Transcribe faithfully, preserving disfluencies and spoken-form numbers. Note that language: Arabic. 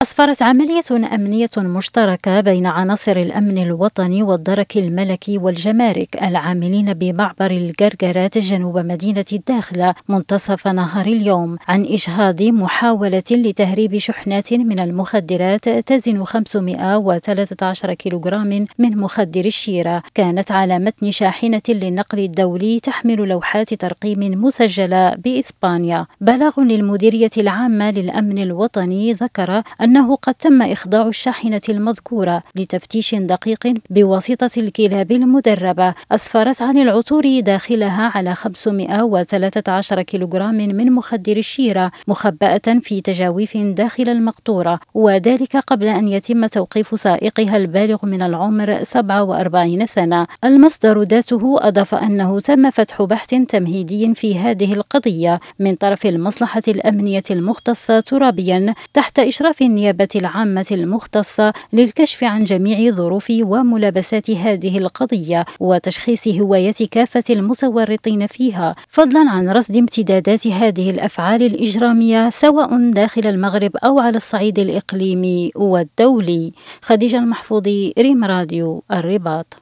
أسفرت عملية أمنية مشتركة بين عناصر الأمن الوطني والدرك الملكي والجمارك العاملين بمعبر الجرجرات جنوب مدينة الداخلة منتصف نهار اليوم عن إجهاض محاولة لتهريب شحنات من المخدرات تزن خمسمائة وثلاثة عشر كيلوغرام من مخدر الشيرة، كانت على متن شاحنة للنقل الدولي تحمل لوحات ترقيم مسجلة بإسبانيا. بلاغ للمديرية العامة للأمن الوطني ذكر أنه قد تم إخضاع الشاحنة المذكورة لتفتيش دقيق بواسطة الكلاب المدربة، أسفرت عن العثور داخلها على خمسمائة وثلاثة عشر كيلوغرام من مخدر الشيرة مخبأة في تجاويف داخل المقطورة، وذلك قبل أن يتم توقيف سائقها البالغ من العمر سبعة وأربعين سنة. المصدر ذاته أضاف أنه تم فتح بحث تمهيدي في هذه القضية من طرف المصلحة الأمنية المختصة ترابيا تحت إشراف النيابة العامة المختصة للكشف عن جميع ظروف وملابسات هذه القضية وتشخيص هوية كافة المتورطين فيها، فضلا عن رصد امتدادات هذه الأفعال الإجرامية سواء داخل المغرب أو على الصعيد الإقليمي والدولي. خديجة المحفوظي، ريم راديو، الرباط.